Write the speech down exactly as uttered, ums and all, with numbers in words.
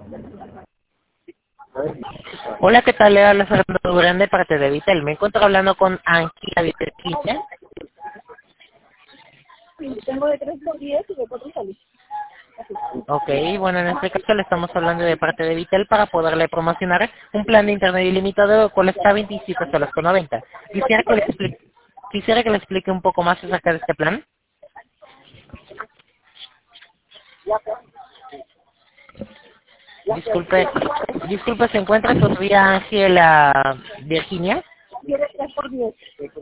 Hola, ¿qué tal? Le habla Fernando Durán de parte de Vitel. Me encuentro hablando con Ángela Vitel. Sí, tengo de tres por diez y de cuatro salir. Ok, bueno, en este caso le estamos hablando de parte de Vitel para poderle promocionar un plan de internet ilimitado, el cual está a veintisiete soles con noventa. Quisiera que le explique, quisiera que le explique un poco más acerca de este plan. Disculpe, disculpe, ¿se encuentra todavía Ángela Virginia? Quiere tres por diez.